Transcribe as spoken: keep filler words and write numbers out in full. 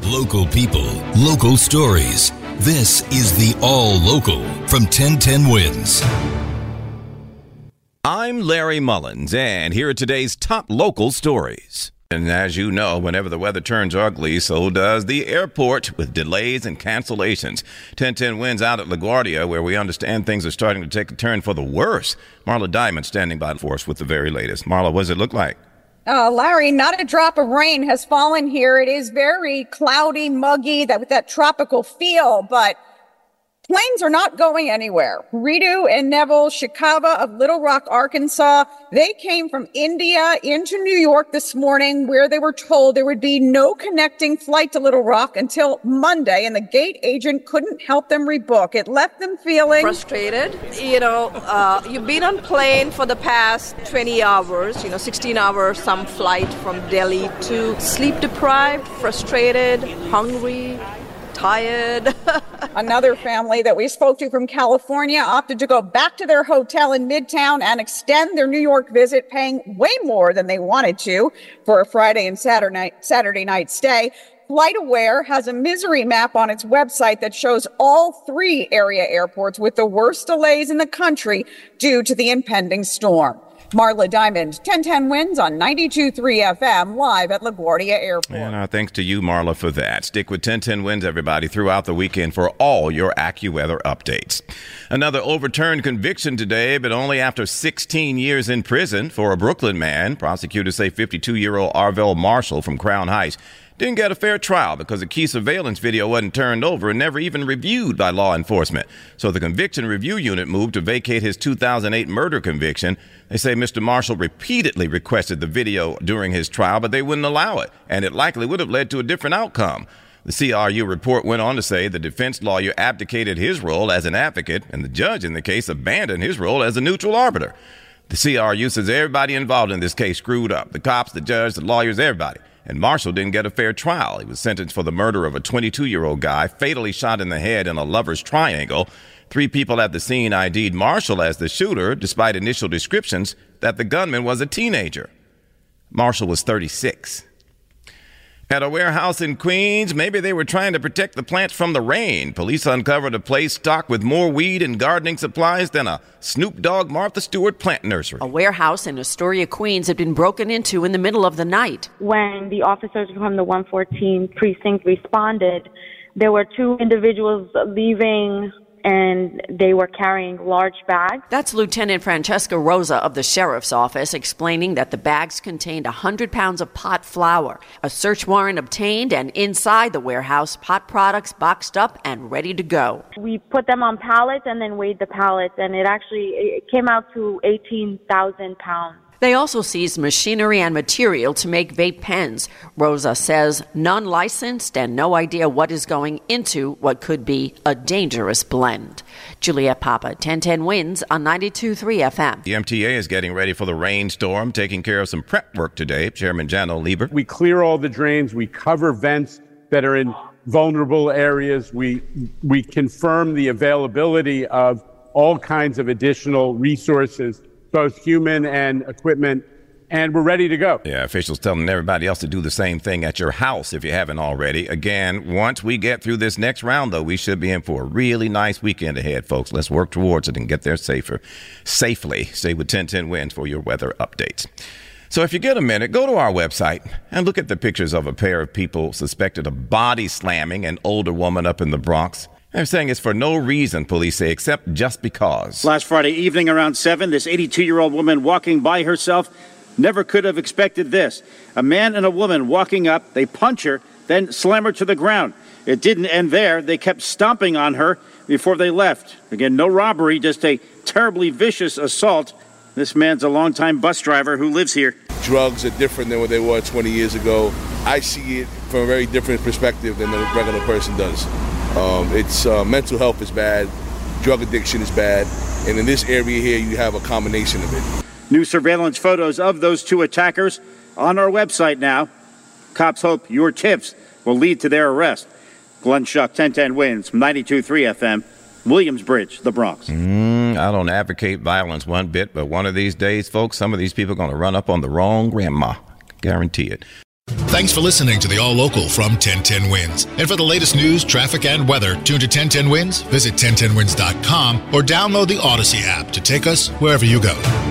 Local people, local stories. This is the All Local from ten ten Wins. I'm Larry Mullins, and here are today's top local stories. And as you know, whenever the weather turns ugly, so does the airport, with delays and cancellations. ten ten Wins out at LaGuardia, where we understand things are starting to take a turn for the worse. Marla Diamond standing by for us with the very latest. Marla, what does it look like? Uh, Larry, not a drop of rain has fallen here. It is very cloudy, muggy, that with that tropical feel, but planes are not going anywhere. Ritu and Neville Shikava of Little Rock, Arkansas, they came from India into New York this morning, where they were told there would be no connecting flight to Little Rock until Monday, and the gate agent couldn't help them rebook. It left them feeling frustrated. You know, uh, you've been on plane for the past twenty hours, you know, sixteen hours, some flight from Delhi to sleep deprived, frustrated, hungry, tired. Another family that we spoke to from California opted to go back to their hotel in Midtown and extend their New York visit, paying way more than they wanted to for a Friday and Saturday night, Saturday night stay. FlightAware has a misery map on its website that shows all three area airports with the worst delays in the country due to the impending storm. Marla Diamond, ten ten Wins on ninety-two point three F M, live at LaGuardia Airport. And our thanks to you, Marla, for that. Stick with ten ten Wins, everybody, throughout the weekend for all your AccuWeather updates. Another overturned conviction today, but only after sixteen years in prison for a Brooklyn man. Prosecutors say fifty-two-year-old Arvell Marshall from Crown Heights didn't get a fair trial because a key surveillance video wasn't turned over and never even reviewed by law enforcement. So the conviction review unit moved to vacate his two thousand eight murder conviction. They say Mister Marshall repeatedly requested the video during his trial, but they wouldn't allow it, and it likely would have led to a different outcome. The C R U report went on to say the defense lawyer abdicated his role as an advocate, and the judge in the case abandoned his role as a neutral arbiter. The C R U says everybody involved in this case screwed up. The cops, the judge, the lawyers, everybody. And Marshall didn't get a fair trial. He was sentenced for the murder of a twenty-two-year-old guy, fatally shot in the head in a lover's triangle. Three people at the scene I D'd Marshall as the shooter, despite initial descriptions that the gunman was a teenager. Marshall was thirty-six. At a warehouse in Queens, maybe they were trying to protect the plants from the rain. Police uncovered a place stocked with more weed and gardening supplies than a Snoop Dogg Martha Stewart plant nursery. A warehouse in Astoria, Queens had been broken into in the middle of the night. When the officers from the one fourteen precinct responded, there were two individuals leaving, and they were carrying large bags. That's Lieutenant Francesca Rosa of the Sheriff's Office explaining that the bags contained one hundred pounds of pot flour. A search warrant obtained, and inside the warehouse, pot products boxed up and ready to go. We put them on pallets and then weighed the pallets, and it actually it came out to eighteen thousand pounds. They also seized machinery and material to make vape pens. Rosa says none licensed and no idea what is going into what could be a dangerous blend. Juliette Papa, ten ten Wins on ninety-two point three F M. The M T A is getting ready for the rainstorm, taking care of some prep work today. Chairman Jano Lieber. We clear all the drains. We cover vents that are in vulnerable areas. We, we confirm the availability of all kinds of additional resources, both human and equipment, and we're ready to go. Yeah, officials telling everybody else to do the same thing at your house if you haven't already. Again, once we get through this next round, though, we should be in for a really nice weekend ahead, folks. Let's work towards it and get there safer, safely. Stay with ten ten Wins for your weather updates. So if you get a minute, go to our website and look at the pictures of a pair of people suspected of body slamming an older woman up in the Bronx. They're saying it's for no reason, police say, except just because. Last Friday evening around seven, this eighty-two-year-old woman walking by herself never could have expected this. A man and a woman walking up, they punch her, then slam her to the ground. It didn't end there. They kept stomping on her before they left. Again, no robbery, just a terribly vicious assault. This man's a longtime bus driver who lives here. Drugs are different than what they were twenty years ago. I see it from a very different perspective than the regular person does. Um, it's uh, mental health is bad, drug addiction is bad, and in this area here you have a combination of it. New surveillance photos of those two attackers on our website now. Cops hope your tips will lead to their arrest. Glenn Schuck, ten ten Wins from ninety-two point three F M, Williamsbridge, the Bronx. Mm, I don't advocate violence one bit, but one of these days, folks, some of these people are going to run up on the wrong grandma. Guarantee it. Thanks for listening to the All Local from ten ten Wins. And for the latest news, traffic, and weather, tune to ten ten Wins, visit ten ten wins dot com, or download the Odyssey app to take us wherever you go.